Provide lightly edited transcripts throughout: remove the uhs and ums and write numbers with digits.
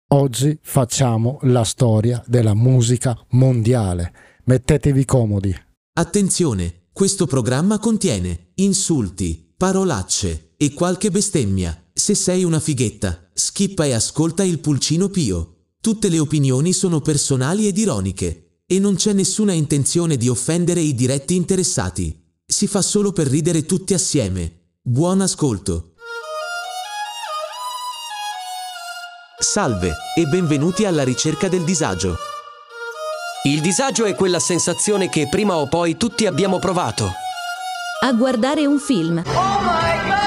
Oggi facciamo la storia della musica mondiale. Mettetevi comodi. Attenzione, questo programma contiene insulti, parolacce e qualche bestemmia. Se sei una fighetta, skippa e ascolta il pulcino pio. Tutte le opinioni sono personali ed ironiche e non c'è nessuna intenzione di offendere i diretti interessati. Si fa solo per ridere tutti assieme. Buon ascolto. Salve e benvenuti alla ricerca del disagio. Il disagio è quella sensazione che prima o poi tutti abbiamo provato. A guardare un film. Oh my God!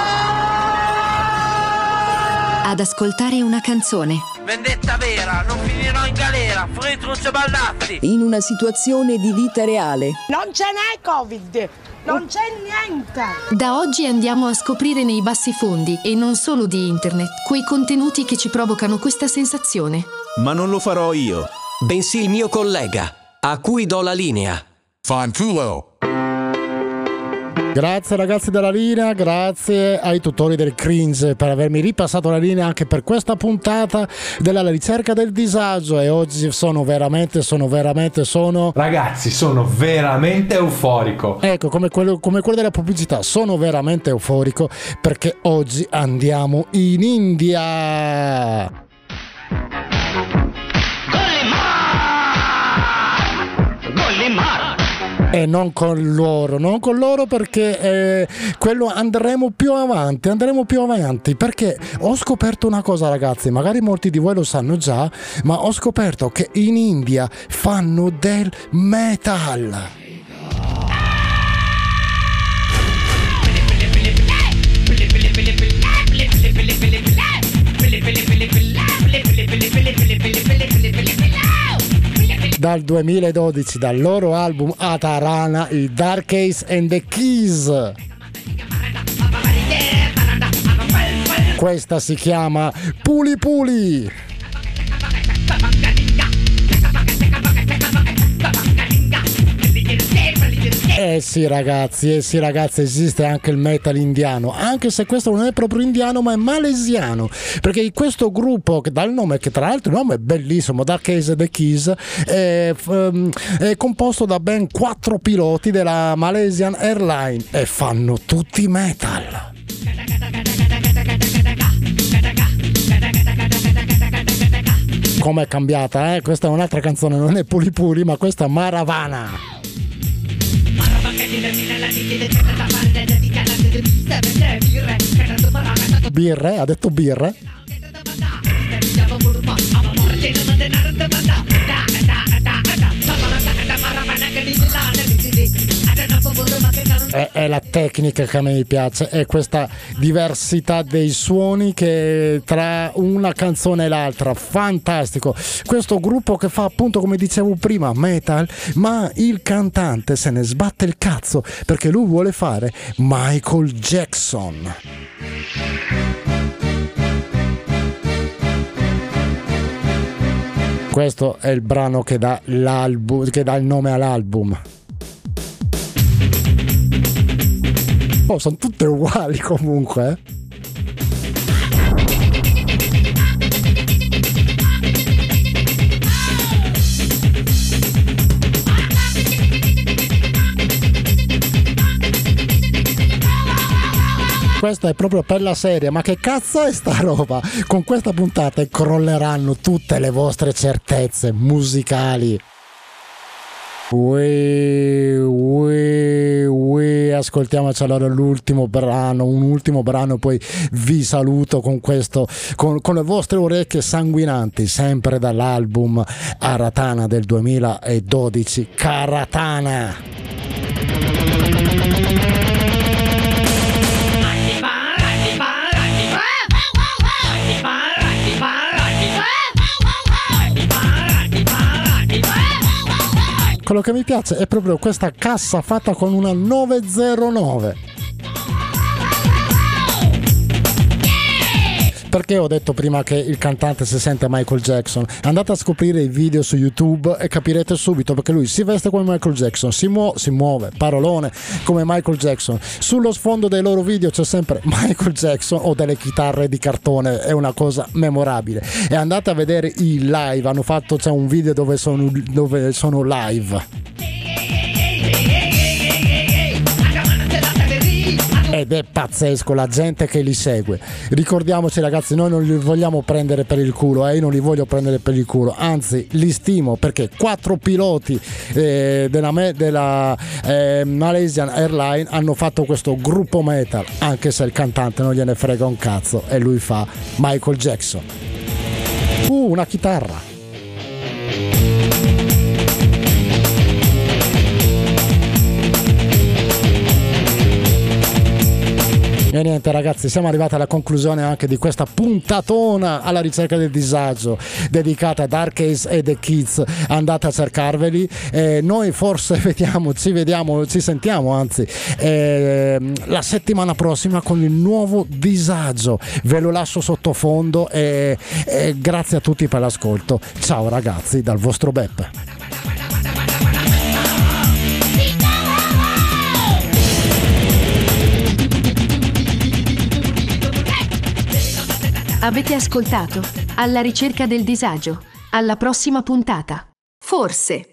Ad ascoltare una canzone. Vendetta vera, non finirò in galera, Fritruccio Baldazzi. In una situazione di vita reale. Non ce n'è Covid, non c'è niente. Da oggi andiamo a scoprire nei bassi fondi, e non solo di internet, quei contenuti che ci provocano questa sensazione. Ma non lo farò io, bensì il mio collega, a cui do la linea. Fanculo. Grazie ragazzi della linea, grazie ai tutori del cringe per avermi ripassato la linea anche per questa puntata della ricerca del disagio. E oggi sono veramente ragazzi, sono veramente euforico. Ecco, come quello della pubblicità, sono veramente euforico perché oggi andiamo in India. E non con loro perché quello andremo più avanti perché ho scoperto una cosa, ragazzi, magari molti di voi lo sanno già, ma ho scoperto che in India fanno del metal. Dal 2012, dal loro album Atarana, i Dark Ace and the Keys. Questa si chiama Puli Puli. Sì ragazzi, esiste anche il metal indiano, anche se questo non è proprio indiano ma è malesiano, perché questo gruppo che dà il nome, che tra l'altro il nome è bellissimo, Dark Ace and the Keys, è composto da ben 4 piloti della Malaysian Airlines e fanno tutti metal. Com'è cambiata, eh? Questa è un'altra canzone, non è Puli Puli, ma questa è Maravana. Birre, ha detto birre. È la tecnica che a me piace, è questa diversità dei suoni che tra una canzone e l'altra, fantastico. Questo gruppo che fa, appunto, come dicevo prima, metal, ma il cantante se ne sbatte il cazzo perché lui vuole fare Michael Jackson. Questo è il brano che dà il nome all'album. Oh, sono tutte uguali comunque. Questa è proprio per la serie, ma che cazzo è sta roba? Con questa puntata crolleranno tutte le vostre certezze musicali. Ascoltiamoci allora un ultimo brano, poi vi saluto con questo, con le vostre orecchie sanguinanti, sempre dall'album Aratana del 2012, Karatana. Quello che mi piace è proprio questa cassa fatta con una 909. Perché ho detto prima che il cantante si sente Michael Jackson? Andate a scoprire i video su YouTube e capirete subito, perché lui si veste come Michael Jackson, si muove, parolone, come Michael Jackson. Sullo sfondo dei loro video c'è sempre Michael Jackson o delle chitarre di cartone, è una cosa memorabile. E andate a vedere i live, c'è un video dove sono live. Ed è pazzesco la gente che li segue. Ricordiamoci ragazzi, noi non li vogliamo prendere per il culo, io non li voglio prendere per il culo, anzi li stimo, perché 4 piloti della Malaysian Airlines hanno fatto questo gruppo metal, anche se il cantante non gliene frega un cazzo e lui fa Michael Jackson. Una chitarra. E niente ragazzi, siamo arrivati alla conclusione anche di questa puntatona alla ricerca del disagio dedicata a Dark Ace e The Kids. Andate a cercarveli, noi forse ci sentiamo anzi la settimana prossima con il nuovo disagio, ve lo lascio sottofondo e grazie a tutti per l'ascolto. Ciao ragazzi dal vostro Beppe. Avete ascoltato Alla ricerca del disagio. Alla prossima puntata. Forse.